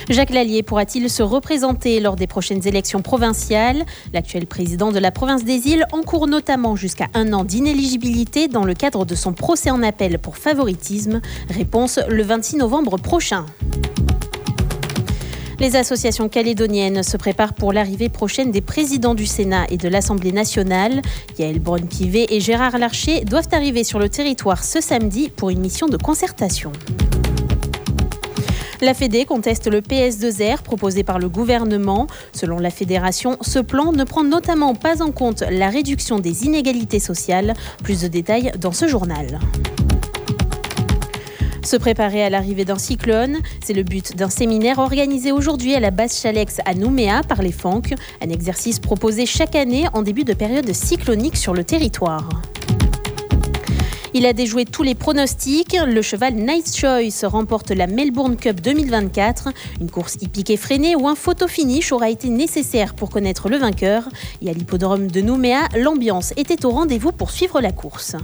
Jacques Lallier pourra-t-il se représenter lors des prochaines élections provinciales ? L'actuel président de la province des Îles encourt notamment jusqu'à 1 an d'inéligibilité dans le cadre de son procès en appel pour favoritisme. Réponse le 26 novembre prochain. Les associations calédoniennes se préparent pour l'arrivée prochaine des présidents du Sénat et de l'Assemblée nationale. Yaël Braun-Pivet et Gérard Larcher doivent arriver sur le territoire ce samedi pour une mission de concertation. La Fédé conteste le PS2R proposé par le gouvernement. Selon la fédération, ce plan ne prend notamment pas en compte la réduction des inégalités sociales. Plus de détails dans ce journal. Se préparer à l'arrivée d'un cyclone, c'est le but d'un séminaire organisé aujourd'hui à la base Chalex à Nouméa par les FANC, un exercice proposé chaque année en début de période cyclonique sur le territoire. Il a déjoué tous les pronostics. Le cheval Nice Choice remporte la Melbourne Cup 2024. Une course hippique effrénée où un photo finish aura été nécessaire pour connaître le vainqueur. Et à l'hippodrome de Nouméa, l'ambiance était au rendez-vous pour suivre la course.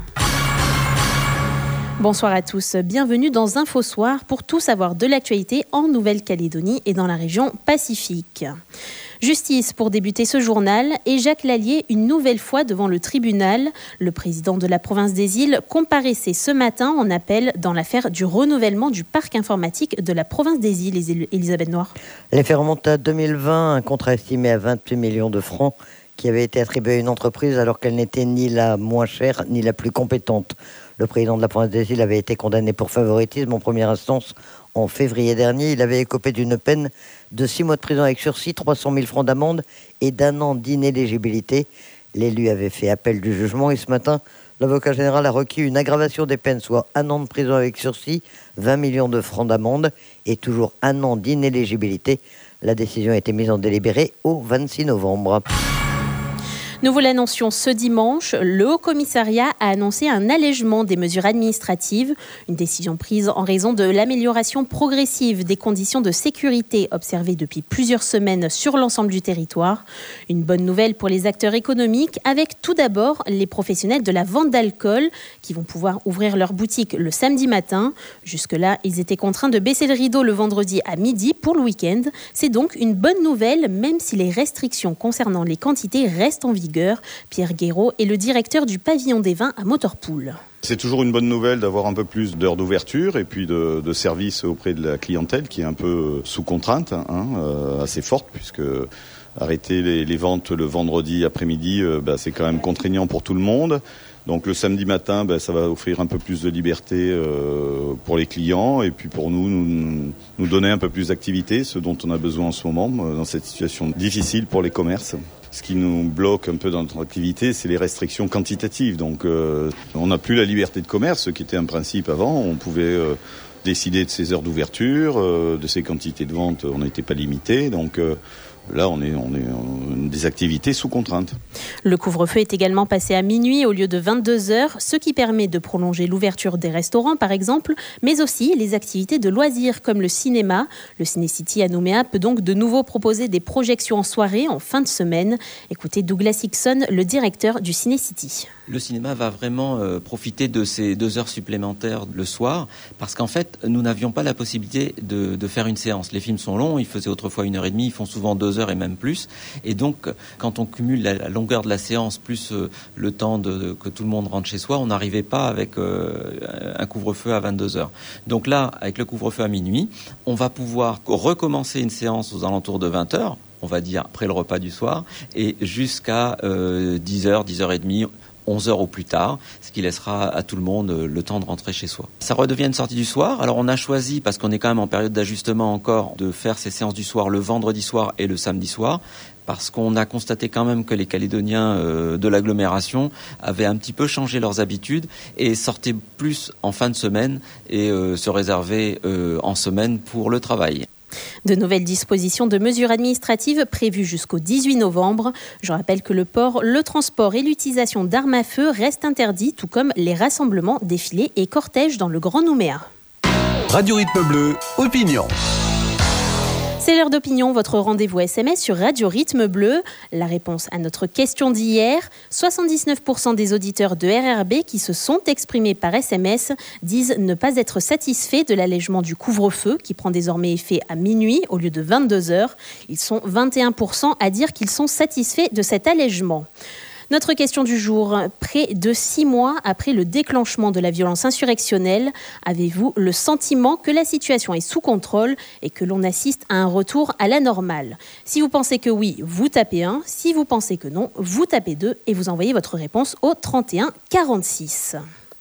Bonsoir à tous, bienvenue dans Info Soir pour tout savoir de l'actualité en Nouvelle-Calédonie et dans la région Pacifique. Justice pour débuter ce journal et Jacques Lallier une nouvelle fois devant le tribunal. Le président de la province des Îles comparaissait ce matin en appel dans l'affaire du renouvellement du parc informatique de la province des Îles. Elisabeth Noir. L'affaire remonte à 2020, un contrat estimé à 28 millions de francs qui avait été attribué à une entreprise alors qu'elle n'était ni la moins chère ni la plus compétente. Le président de la province des Îles avait été condamné pour favoritisme en première instance en février dernier. Il avait écopé d'une peine de 6 mois de prison avec sursis, 300 000 francs d'amende et d'1 an d'inéligibilité. L'élu avait fait appel du jugement et ce matin, l'avocat général a requis une aggravation des peines, soit 1 an de prison avec sursis, 20 millions de francs d'amende et toujours 1 an d'inéligibilité. La décision a été mise en délibéré au 26 novembre. Nous vous l'annoncions ce dimanche, le Haut-Commissariat a annoncé un allègement des mesures administratives, une décision prise en raison de l'amélioration progressive des conditions de sécurité observées depuis plusieurs semaines sur l'ensemble du territoire. Une bonne nouvelle pour les acteurs économiques, avec tout d'abord les professionnels de la vente d'alcool qui vont pouvoir ouvrir leur boutique le samedi matin. Jusque-là, ils étaient contraints de baisser le rideau le vendredi à midi pour le week-end. C'est donc une bonne nouvelle, même si les restrictions concernant les quantités restent en vigueur. Pierre Guéraud est le directeur du pavillon des vins à Motorpool. C'est toujours une bonne nouvelle d'avoir un peu plus d'heures d'ouverture et puis de service auprès de la clientèle qui est un peu sous contrainte, assez forte, puisque arrêter les ventes le vendredi après-midi, c'est quand même contraignant pour tout le monde. Donc le samedi matin, ça va offrir un peu plus de liberté pour les clients et puis pour nous donner un peu plus d'activité, ce dont on a besoin en ce moment dans cette situation difficile pour les commerces. Ce qui nous bloque un peu dans notre activité, c'est les restrictions quantitatives. Donc on n'a plus la liberté de commerce, ce qui était un principe avant. On pouvait décider de ses heures d'ouverture, de ses quantités de vente, on n'était pas limité. Donc là, on est des activités sous contrainte. Le couvre-feu est également passé à minuit au lieu de 22h, ce qui permet de prolonger l'ouverture des restaurants, par exemple, mais aussi les activités de loisirs comme le cinéma. Le Ciné-City à Nouméa peut donc de nouveau proposer des projections en soirée en fin de semaine. Écoutez Douglas Hickson, le directeur du Ciné-City. Le cinéma va vraiment profiter de ces 2 heures supplémentaires le soir, parce qu'en fait, nous n'avions pas la possibilité de faire une séance. Les films sont longs, ils faisaient autrefois 1h30, ils font souvent 2 heures et même plus. Et donc, quand on cumule la longueur de la séance plus le temps que tout le monde rentre chez soi, on n'arrivait pas avec un couvre-feu à 22 heures. Donc là, avec le couvre-feu à minuit, on va pouvoir recommencer une séance aux alentours de 20 heures, on va dire après le repas du soir, et jusqu'à 10h, 10h30, 11h au plus tard, ce qui laissera à tout le monde le temps de rentrer chez soi. Ça redevient une sortie du soir. Alors on a choisi, parce qu'on est quand même en période d'ajustement encore, de faire ces séances du soir le vendredi soir et le samedi soir, parce qu'on a constaté quand même que les Calédoniens de l'agglomération avaient un petit peu changé leurs habitudes et sortaient plus en fin de semaine et se réservaient en semaine pour le travail. De nouvelles dispositions de mesures administratives prévues jusqu'au 18 novembre. Je rappelle que le port, le transport et l'utilisation d'armes à feu restent interdits, tout comme les rassemblements, défilés et cortèges dans le Grand Nouméa. Radio Rythme Bleu, opinion. C'est l'heure d'opinion, votre rendez-vous SMS sur Radio Rythme Bleu. La réponse à notre question d'hier, 79% des auditeurs de RRB qui se sont exprimés par SMS disent ne pas être satisfaits de l'allègement du couvre-feu qui prend désormais effet à minuit au lieu de 22h. Ils sont 21% à dire qu'ils sont satisfaits de cet allègement. Notre question du jour, près de 6 mois après le déclenchement de la violence insurrectionnelle, avez-vous le sentiment que la situation est sous contrôle et que l'on assiste à un retour à la normale ? Si vous pensez que oui, vous tapez 1. Si vous pensez que non, vous tapez 2 et vous envoyez votre réponse au 31 46.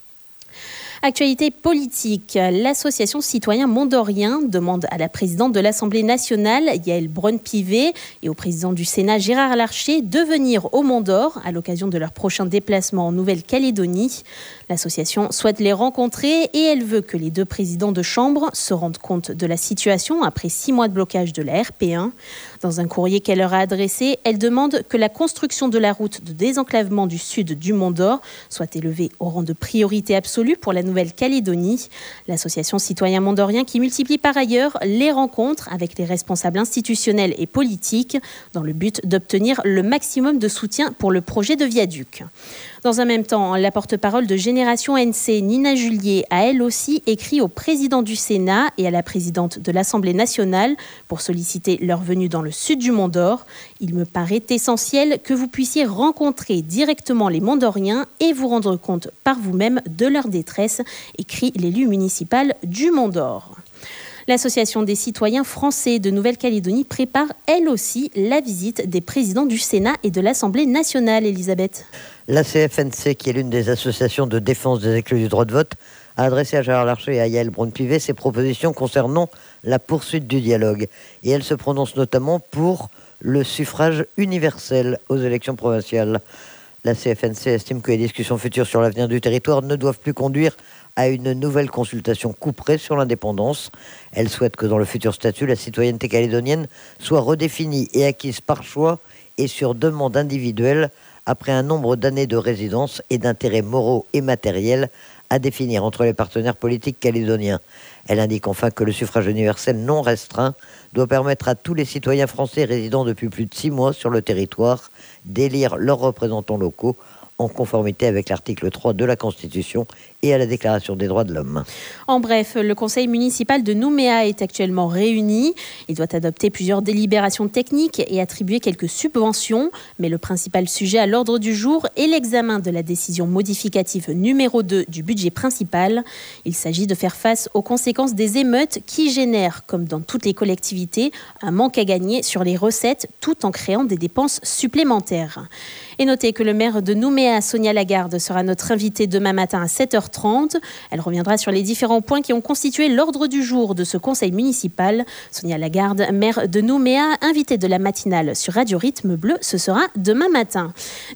Actualité politique, l'association Citoyens Mondoriens demande à la présidente de l'Assemblée nationale, Yaël Braun-Pivet, et au président du Sénat, Gérard Larcher, de venir au Mont-d'Or à l'occasion de leur prochain déplacement en Nouvelle-Calédonie. L'association souhaite les rencontrer et elle veut que les deux présidents de chambre se rendent compte de la situation après 6 mois de blocage de la RP1. Dans un courrier qu'elle leur a adressé, elle demande que la construction de la route de désenclavement du sud du Mont-d'Or soit élevée au rang de priorité absolue pour la Nouvelle-Calédonie. L'association Citoyens Mondoriens qui multiplie par ailleurs les rencontres avec les responsables institutionnels et politiques dans le but d'obtenir le maximum de soutien pour le projet de viaduc. Dans un même temps, la porte-parole de Génération NC, Nina Julier, a elle aussi écrit au président du Sénat et à la présidente de l'Assemblée nationale pour solliciter leur venue dans le sud du Mont-d'Or. Il me paraît essentiel que vous puissiez rencontrer directement les Mondoriens et vous rendre compte par vous-même de leur détresse, écrit l'élu municipal du Mont-d'Or. L'Association des citoyens français de Nouvelle-Calédonie prépare elle aussi la visite des présidents du Sénat et de l'Assemblée nationale, Elisabeth. La CFNC, qui est l'une des associations de défense des exclus du droit de vote, a adressé à Gérard Larcher et à Yaël Braun-Pivet ses propositions concernant la poursuite du dialogue. Et elle se prononce notamment pour le suffrage universel aux élections provinciales. La CFNC estime que les discussions futures sur l'avenir du territoire ne doivent plus conduire à une nouvelle consultation couperée sur l'indépendance. Elle souhaite que dans le futur statut, la citoyenneté calédonienne soit redéfinie et acquise par choix et sur demande individuelle après un nombre d'années de résidence et d'intérêts moraux et matériels à définir entre les partenaires politiques calédoniens. Elle indique enfin que le suffrage universel non restreint doit permettre à tous les citoyens français résidant depuis plus de 6 mois sur le territoire d'élire leurs représentants locaux en conformité avec l'article 3 de la Constitution et à la Déclaration des droits de l'homme. En bref, le conseil municipal de Nouméa est actuellement réuni. Il doit adopter plusieurs délibérations techniques et attribuer quelques subventions. Mais le principal sujet à l'ordre du jour est l'examen de la décision modificative numéro 2 du budget principal. Il s'agit de faire face aux conséquences des émeutes qui génèrent, comme dans toutes les collectivités, un manque à gagner sur les recettes tout en créant des dépenses supplémentaires. Et notez que le maire de Nouméa, Sonia Lagarde, sera notre invitée demain matin à 7h30. Elle reviendra sur les différents points qui ont constitué l'ordre du jour de ce conseil municipal. Sonia Lagarde, maire de Nouméa, invitée de la matinale sur Radio Rythme Bleu, ce sera demain matin.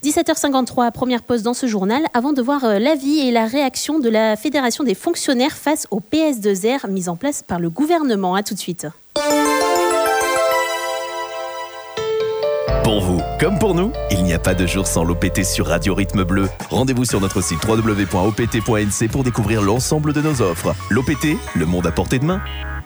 17h53, première pause dans ce journal, avant de voir l'avis et la réaction de la Fédération des fonctionnaires face au PS2R mis en place par le gouvernement. À tout de suite. Pour vous, comme pour nous, il n'y a pas de jour sans l'OPT sur Radio Rythme Bleu. Rendez-vous sur notre site www.opt.nc pour découvrir l'ensemble de nos offres. L'OPT, le monde à portée de main.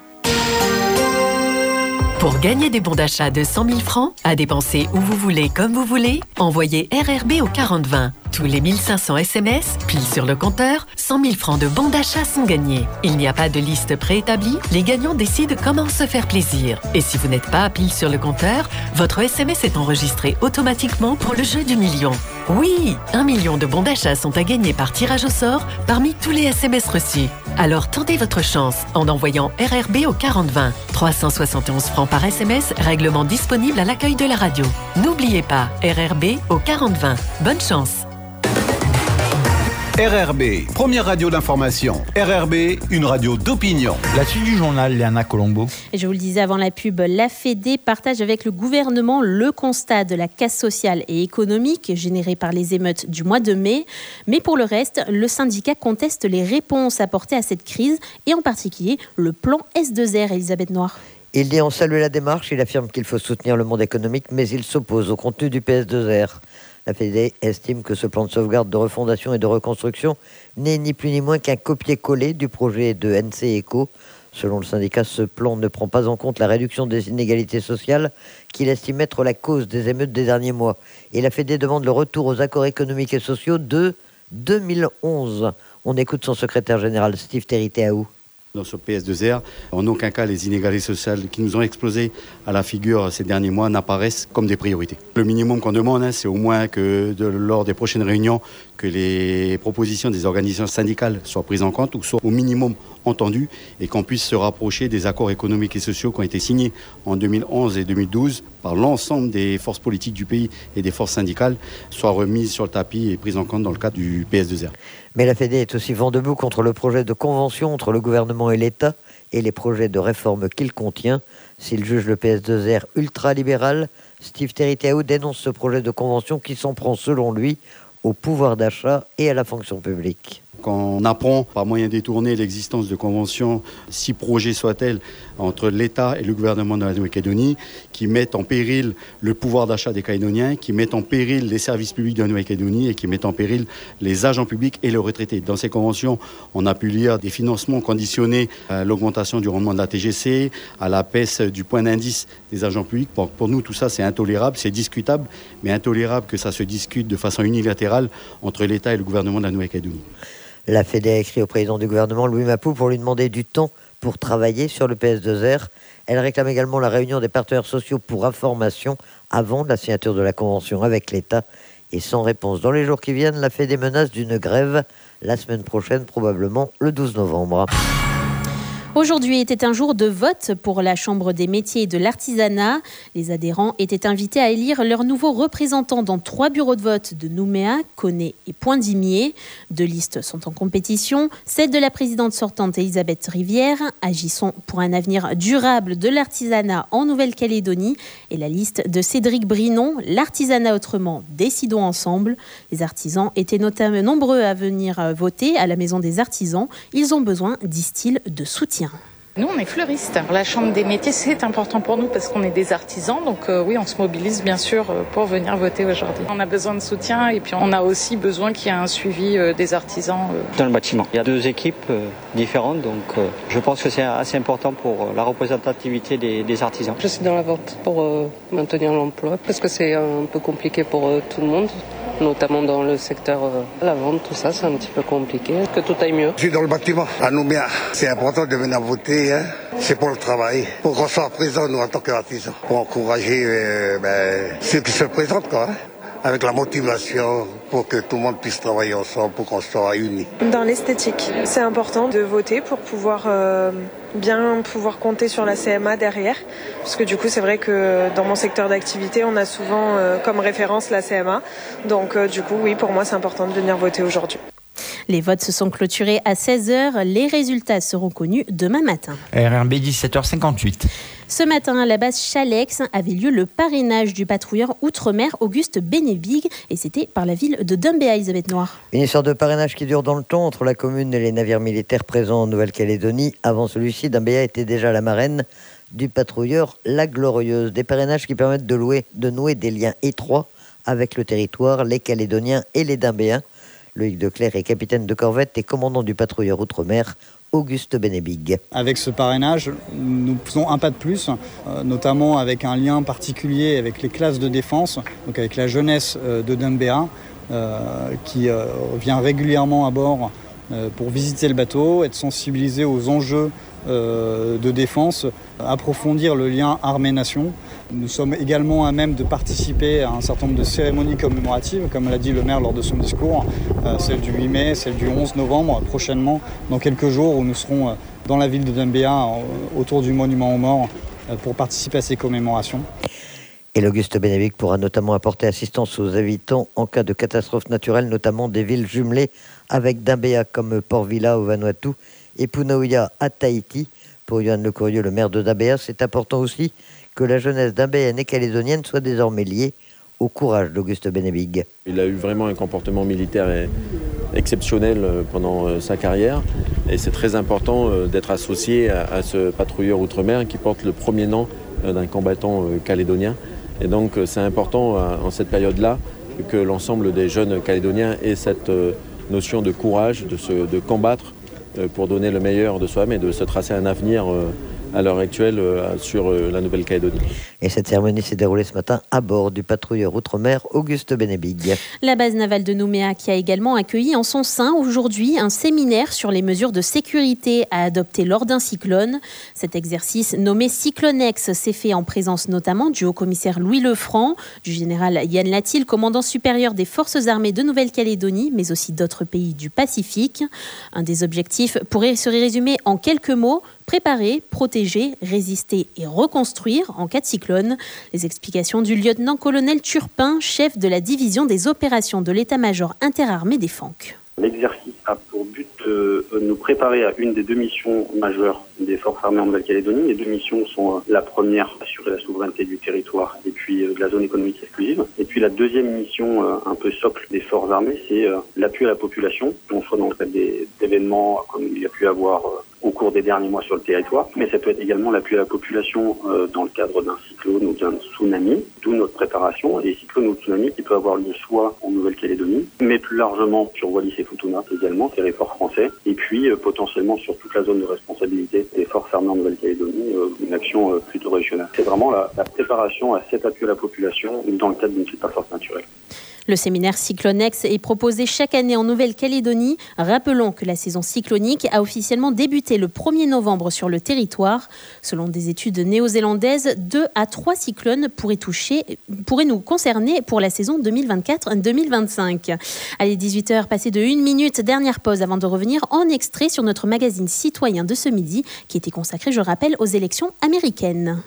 Pour gagner des bons d'achat de 100 000 francs, à dépenser où vous voulez, comme vous voulez, envoyez RRB au 4020. Tous les 1500 SMS, pile sur le compteur, 100 000 francs de bons d'achat sont gagnés. Il n'y a pas de liste préétablie, les gagnants décident comment se faire plaisir. Et si vous n'êtes pas pile sur le compteur, votre SMS est enregistré automatiquement pour le jeu du million. Oui, 1 million de bons d'achat sont à gagner par tirage au sort parmi tous les SMS reçus. Alors tentez votre chance en envoyant RRB au 4020. 371 francs par SMS, règlement disponible à l'accueil de la radio. N'oubliez pas, RRB au 4020. Bonne chance. RRB, première radio d'information. RRB, une radio d'opinion. La suite du journal, Léana Colombo. Et je vous le disais avant la pub, la Fédé partage avec le gouvernement le constat de la casse sociale et économique générée par les émeutes du mois de mai. Mais pour le reste, le syndicat conteste les réponses apportées à cette crise et en particulier le plan S2R, Elisabeth Noir. Il dit en saluer la démarche, il affirme qu'il faut soutenir le monde économique, mais il s'oppose au contenu du PS2R. La Fédé estime que ce plan de sauvegarde, de refondation et de reconstruction n'est ni plus ni moins qu'un copier-coller du projet de NC Eco, Selon le syndicat, ce plan ne prend pas en compte la réduction des inégalités sociales qu'il estime être la cause des émeutes des derniers mois. Et la Fédé demande le retour aux accords économiques et sociaux de 2011. On écoute son secrétaire général, Steve Terry-Théaou. Dans ce PS2R, en aucun cas les inégalités sociales qui nous ont explosé à la figure ces derniers mois n'apparaissent comme des priorités. Le minimum qu'on demande, c'est au moins que lors des prochaines réunions, que les propositions des organisations syndicales soient prises en compte ou soient au minimum entendues et qu'on puisse se rapprocher des accords économiques et sociaux qui ont été signés en 2011 et 2012 par l'ensemble des forces politiques du pays et des forces syndicales, soient remises sur le tapis et prises en compte dans le cadre du PS2R. Mais la Fédé est aussi vent debout contre le projet de convention entre le gouvernement et l'État et les projets de réforme qu'il contient. S'il juge le PS2R ultra-libéral, Steve Terry-Théaou dénonce ce projet de convention qui s'en prend, selon lui, au pouvoir d'achat et à la fonction publique. Quand on apprend par moyen détourné l'existence de conventions, si projets soient-elles, entre l'État et le gouvernement de la Nouvelle-Calédonie, qui mettent en péril le pouvoir d'achat des Calédoniens, qui mettent en péril les services publics de la Nouvelle-Calédonie et qui mettent en péril les agents publics et les retraités. Dans ces conventions, on a pu lire des financements conditionnés à l'augmentation du rendement de la TGC, à la baisse du point d'indice des agents publics. Bon, pour nous, tout ça, c'est intolérable, c'est discutable, mais intolérable que ça se discute de façon unilatérale entre l'État et le gouvernement de la Nouvelle-Calédonie. La Fédé a écrit au président du gouvernement, Louis Mapou, pour lui demander du temps pour travailler sur le PS2R. Elle réclame également la réunion des partenaires sociaux pour information avant la signature de la convention avec l'État. Et sans réponse dans les jours qui viennent, la Fédé menace d'une grève la semaine prochaine, probablement le 12 novembre. Aujourd'hui était un jour de vote pour la Chambre des métiers et de l'artisanat. Les adhérents étaient invités à élire leurs nouveaux représentants dans 3 bureaux de vote de Nouméa, Koné et Pointe-d'Imier. 2 listes sont en compétition. Celle de la présidente sortante Elisabeth Rivière, Agissons pour un avenir durable de l'artisanat en Nouvelle-Calédonie, et la liste de Cédric Brinon, L'artisanat autrement, décidons ensemble. Les artisans étaient notamment nombreux à venir voter à la Maison des artisans. Ils ont besoin, disent-ils, de soutien. Nous, on est fleuristes. La Chambre des métiers, c'est important pour nous parce qu'on est des artisans. Donc oui, on se mobilise bien sûr pour venir voter aujourd'hui. On a besoin de soutien et puis on a aussi besoin qu'il y ait un suivi des artisans. Dans le bâtiment, il y a 2 équipes différentes. Donc je pense que c'est assez important pour la représentativité des artisans. Je suis dans la vente pour maintenir l'emploi parce que c'est un peu compliqué pour tout le monde. Notamment dans le secteur la vente, tout ça, c'est un petit peu compliqué. Que tout aille mieux. Je suis dans le bâtiment, à Nouméa. C'est important de venir voter, hein. C'est pour le travail, pour qu'on soit présent, nous, en tant qu'artisans, pour encourager ceux qui se présentent, quoi, hein. Avec la motivation pour que tout le monde puisse travailler ensemble, pour qu'on soit unis. Dans l'esthétique, c'est important de voter pour pouvoir bien pouvoir compter sur la CMA derrière. Parce que du coup, c'est vrai que dans mon secteur d'activité, on a souvent comme référence la CMA. Donc du coup, oui, pour moi, c'est important de venir voter aujourd'hui. Les votes se sont clôturés à 16h. Les résultats seront connus demain matin. RRB 17h58. Ce matin, à la base Chalex, avait lieu le parrainage du patrouilleur outre-mer Auguste Benebig, et c'était par la ville de Dumbéa, Elisabeth Noir. Une histoire de parrainage qui dure dans le temps entre la commune et les navires militaires présents en Nouvelle-Calédonie. Avant celui-ci, Dumbéa était déjà la marraine du patrouilleur La Glorieuse. Des parrainages qui permettent de nouer des liens étroits avec le territoire, les Calédoniens et les Dumbéens. Loïc Declerc est capitaine de corvette et commandant du patrouilleur outre-mer Auguste Benebig. Avec ce parrainage, nous faisons un pas de plus, notamment avec un lien particulier avec les classes de défense, donc avec la jeunesse de Dumbéa, qui vient régulièrement à bord pour visiter le bateau, être sensibilisé aux enjeux de défense, approfondir le lien armée-nation. Nous sommes également à même de participer à un certain nombre de cérémonies commémoratives, comme l'a dit le maire lors de son discours, celle du 8 mai, celle du 11 novembre, prochainement, dans quelques jours, où nous serons dans la ville de Dumbéa, autour du monument aux morts, pour participer à ces commémorations. Et l'Auguste Benebig pourra notamment apporter assistance aux habitants en cas de catastrophe naturelle, notamment des villes jumelées avec Dumbéa, comme Port Vila au Vanuatu et Punaouia à Tahiti. Pour Yohan Le Courrieux, le maire de Dumbéa, c'est important aussi que la jeunesse dumbéenne et calédonienne soit désormais liée au courage d'Auguste Benebig. Il a eu vraiment un comportement militaire exceptionnel pendant sa carrière et c'est très important d'être associé à ce patrouilleur outre-mer qui porte le premier nom d'un combattant calédonien. Et donc c'est important en cette période-là que l'ensemble des jeunes calédoniens aient cette notion de courage, de combattre pour donner le meilleur de soi-même et de se tracer un avenir à l'heure actuelle sur la Nouvelle-Calédonie. Et cette cérémonie s'est déroulée ce matin à bord du patrouilleur outre-mer Auguste Benebig. La base navale de Nouméa qui a également accueilli en son sein aujourd'hui un séminaire sur les mesures de sécurité à adopter lors d'un cyclone. Cet exercice nommé Cyclonex s'est fait en présence notamment du haut-commissaire Louis Lefranc, du général Yann Latil, commandant supérieur des forces armées de Nouvelle-Calédonie, mais aussi d'autres pays du Pacifique. Un des objectifs pourrait se résumer en quelques mots: préparer, protéger, résister et reconstruire en cas de cyclone. Les explications du lieutenant-colonel Turpin, chef de la division des opérations de l'état-major interarmé des FANC. L'exercice a pour but de nous préparer à une des 2 missions majeures des forces armées en Nouvelle-Calédonie. Les 2 missions sont la première, assurer la souveraineté du territoire et puis de la zone économique exclusive. Et puis la deuxième mission, un peu socle des forces armées, c'est l'appui à la population, non soit dans le cadre d'événements comme il y a pu avoir au cours des derniers mois sur le territoire, mais ça peut être également l'appui à la population dans le cadre d'un cyclone ou d'un tsunami, d'où notre préparation. Et cyclones ou tsunamis qui peuvent avoir lieu soit en Nouvelle-Calédonie, mais plus largement sur Wallis et Futuna également, territoire français, et puis potentiellement sur toute la zone de responsabilité des forces armées en Nouvelle-Calédonie, une action plutôt régionale. C'est vraiment la préparation à cet appui à la population dans le cadre d'une force naturelle. Le séminaire Cyclonex est proposé chaque année en Nouvelle-Calédonie. Rappelons que la saison cyclonique a officiellement débuté le 1er novembre sur le territoire. Selon des études néo-zélandaises, 2 à 3 cyclones pourraient nous concerner pour la saison 2024-2025. Allez, 18h, passé de 1 minute, dernière pause avant de revenir en extrait sur notre magazine citoyen de ce midi qui était consacré, je rappelle, aux élections américaines.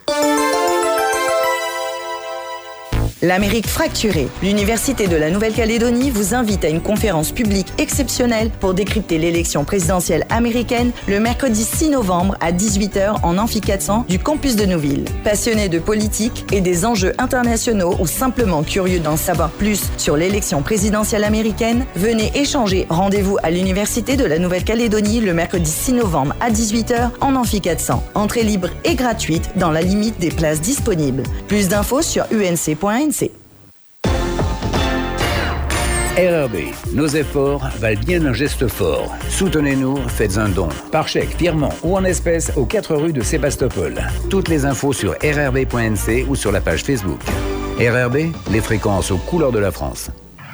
L'Amérique fracturée. L'Université de la Nouvelle-Calédonie vous invite à une conférence publique exceptionnelle pour décrypter l'élection présidentielle américaine le mercredi 6 novembre à 18h en Amphi 400 du campus de Nouville. Passionnés de politique et des enjeux internationaux ou simplement curieux d'en savoir plus sur l'élection présidentielle américaine, venez échanger. Rendez-vous à l'Université de la Nouvelle-Calédonie le mercredi 6 novembre à 18h en Amphi 400. Entrée libre et gratuite dans la limite des places disponibles. Plus d'infos sur unc.nc. RRB, nos efforts valent bien un geste fort. Soutenez-nous, faites un don. Par chèque, virement ou en espèces aux 4 rues de Sébastopol. Toutes les infos sur rrb.nc ou sur la page Facebook. RRB, les fréquences aux couleurs de la France.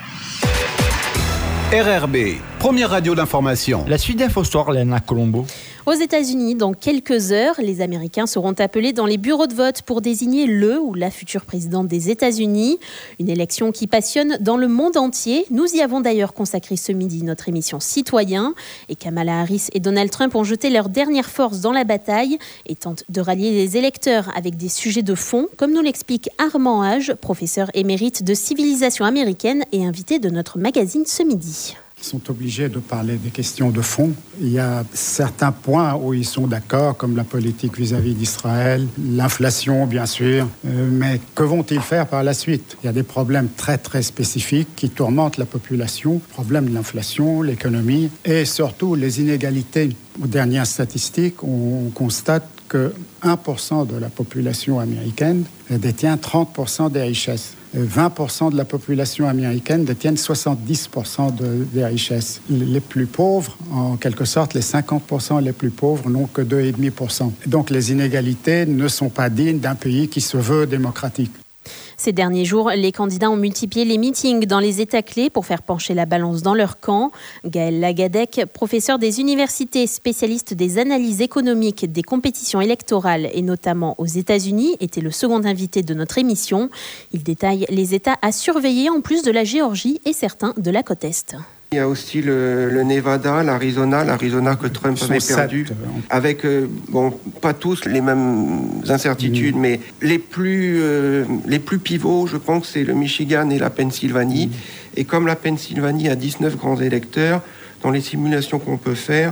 RRB, première radio d'information. La suite d'Infostoir, Léna Colombo. Aux États-Unis, dans quelques heures, les Américains seront appelés dans les bureaux de vote pour désigner le ou la future présidente des États-Unis. Une élection qui passionne dans le monde entier. Nous y avons d'ailleurs consacré ce midi notre émission Citoyen. Et Kamala Harris et Donald Trump ont jeté leur dernière force dans la bataille et tentent de rallier les électeurs avec des sujets de fond, comme nous l'explique Armand Hage, professeur émérite de civilisation américaine et invité de notre magazine ce midi. Ils sont obligés de parler des questions de fond. Il y a certains points où ils sont d'accord, comme la politique vis-à-vis d'Israël, l'inflation bien sûr, mais que vont-ils faire par la suite ? Il y a des problèmes très très spécifiques qui tourmentent la population, le problème de l'inflation, l'économie et surtout les inégalités. Aux dernières statistiques, on constate que 1% de la population américaine détient 30% des richesses. 20% de la population américaine détiennent 70% des richesses. Les plus pauvres, en quelque sorte, les 50% les plus pauvres n'ont que 2,5%. Donc les inégalités ne sont pas dignes d'un pays qui se veut démocratique. Ces derniers jours, les candidats ont multiplié les meetings dans les États clés pour faire pencher la balance dans leur camp. Gaël Lagadec, professeur des universités, spécialiste des analyses économiques des compétitions électorales et notamment aux États-Unis, était le second invité de notre émission. Il détaille les États à surveiller en plus de la Géorgie et certains de la côte Est. Il y a aussi le Nevada, l'Arizona que Trump avait perdu, avec, pas tous les mêmes incertitudes, mais les plus pivots, je pense, c'est le Michigan et la Pennsylvanie. Et comme la Pennsylvanie a 19 grands électeurs, dans les simulations qu'on peut faire,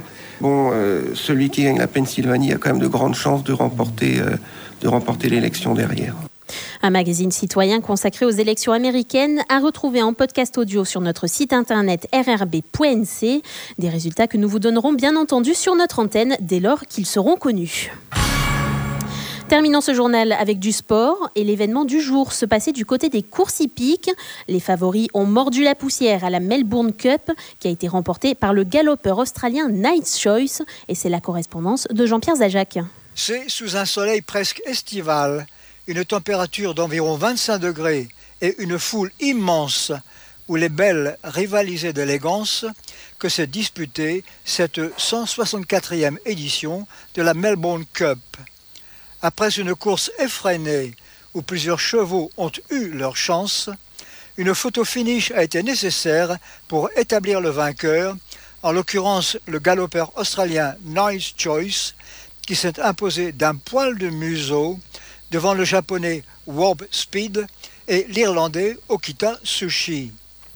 celui qui gagne la Pennsylvanie a quand même de grandes chances de remporter l'élection derrière. Un magazine citoyen consacré aux élections américaines à retrouver en podcast audio sur notre site internet rrb.nc. Des résultats que nous vous donnerons bien entendu sur notre antenne dès lors qu'ils seront connus. Terminons ce journal avec du sport et l'événement du jour se passait du côté des courses hippiques. Les favoris ont mordu la poussière à la Melbourne Cup qui a été remportée par le galopeur australien Knight's Choice et c'est la correspondance de Jean-Pierre Zajac. C'est sous un soleil presque estival, une température d'environ 25 degrés et une foule immense où les belles rivalisaient d'élégance que s'est disputée cette 164e édition de la Melbourne Cup. Après une course effrénée où plusieurs chevaux ont eu leur chance, une photo finish a été nécessaire pour établir le vainqueur, en l'occurrence le galopeur australien Knight's Choice, qui s'est imposé d'un poil de museau devant le japonais Warp Speed et l'irlandais Okita Tsuchi.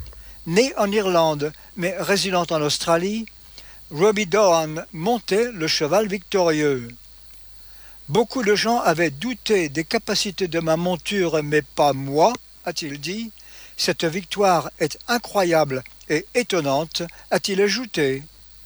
Né en Irlande mais résidant en Australie, Robbie Dohan montait le cheval victorieux. Beaucoup de gens avaient douté des capacités de ma monture, mais pas moi, a-t-il dit. Cette victoire est incroyable et étonnante, a-t-il ajouté.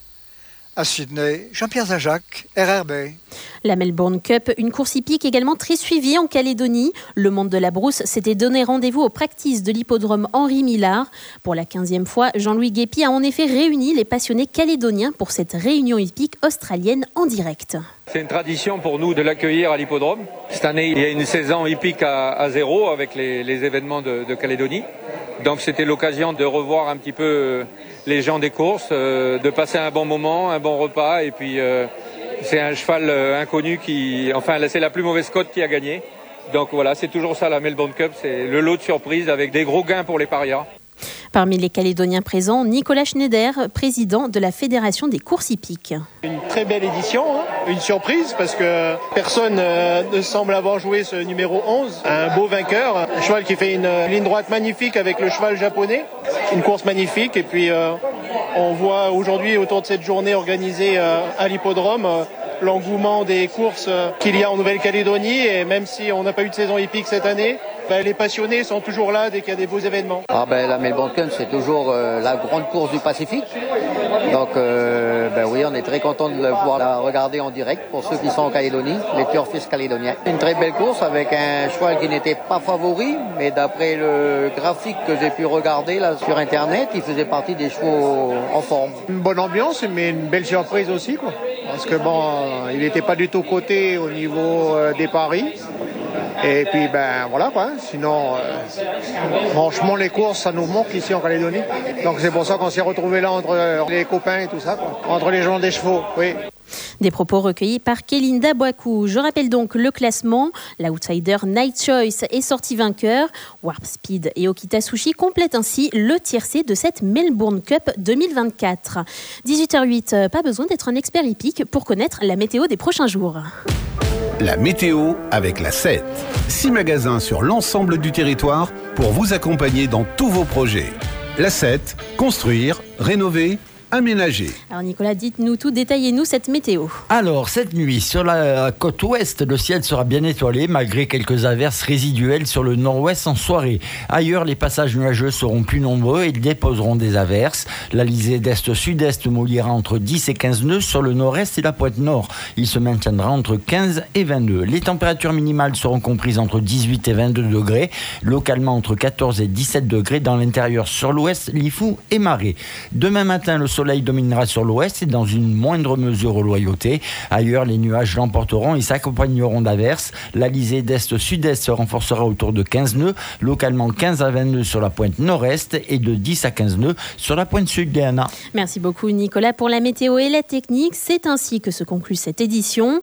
À Sydney, Jean-Pierre Zajac, RRB. La Melbourne Cup, une course hippique également très suivie en Calédonie. Le monde de la brousse s'était donné rendez-vous aux practices de l'hippodrome Henri Millard. Pour la 15e fois, Jean-Louis Guépy a en effet réuni les passionnés calédoniens pour cette réunion hippique australienne en direct. C'est une tradition pour nous de l'accueillir à l'hippodrome. Cette année, il y a une saison hippique à zéro avec les événements de Calédonie. Donc c'était l'occasion de revoir un petit peu les gens des courses, de passer un bon moment, un bon repas. Et puis c'est un cheval inconnu c'est la plus mauvaise cote qui a gagné. Donc voilà, c'est toujours ça la Melbourne Cup, c'est le lot de surprise avec des gros gains pour les parias. Parmi les Calédoniens présents, Nicolas Schneider, président de la Fédération des courses hippiques. Une très belle édition, une surprise parce que personne ne semble avoir joué ce numéro 11. Un beau vainqueur, un cheval qui fait une ligne droite magnifique avec le cheval japonais. Une course magnifique et puis on voit aujourd'hui autour de cette journée organisée à l'hippodrome l'engouement des courses qu'il y a en Nouvelle-Calédonie et même si on n'a pas eu de saison hippique cette année, les passionnés sont toujours là dès qu'il y a des beaux événements. La Melbourne Cup, c'est toujours la grande course du Pacifique. Donc oui, on est très content de pouvoir la regarder en direct pour ceux qui sont en Calédonie, les turfistes calédoniens. Une très belle course avec un cheval qui n'était pas favori, mais d'après le graphique que j'ai pu regarder là sur Internet, il faisait partie des chevaux en forme. Une bonne ambiance, mais une belle surprise aussi, quoi. Parce que il n'était pas du tout coté au niveau des paris. Et puis voilà quoi. Sinon, franchement les courses ça nous manque ici en Calédonie. Donc c'est pour ça qu'on s'est retrouvés là entre les copains et tout ça, quoi. Entre les gens des chevaux, oui. Des propos recueillis par Kélinda Boakou. Je rappelle donc le classement. L'outsider Knight's Choice est sorti vainqueur. Warp Speed et Okita Tsuchi complètent ainsi le tiercé de cette Melbourne Cup 2024. 18h08, pas besoin d'être un expert hippique pour connaître la météo des prochains jours. La météo avec la 7. 6 magasins sur l'ensemble du territoire pour vous accompagner dans tous vos projets. La 7, construire, rénover, aménager. Alors Nicolas, dites-nous tout, détaillez-nous cette météo. Alors, cette nuit, sur la côte ouest, le ciel sera bien étoilé malgré quelques averses résiduelles sur le nord-ouest en soirée. Ailleurs, les passages nuageux seront plus nombreux et déposeront des averses. L'alizé d'est-sud-est mouillera entre 10 et 15 nœuds sur le nord-est et la pointe nord. Il se maintiendra entre 15 et 20 nœuds. Les températures minimales seront comprises entre 18 et 22 degrés, localement entre 14 et 17 degrés dans l'intérieur sur l'ouest, Lifou et Marais. Demain matin, le soleil dominera sur l'ouest et dans une moindre mesure aux loyautés. Ailleurs, les nuages l'emporteront et s'accompagneront d'averses. L'alizé d'est-sud-est se renforcera autour de 15 nœuds, localement 15 à 20 nœuds sur la pointe nord-est et de 10 à 15 nœuds sur la pointe sud, Léana. Merci beaucoup Nicolas pour la météo et la technique. C'est ainsi que se conclut cette édition.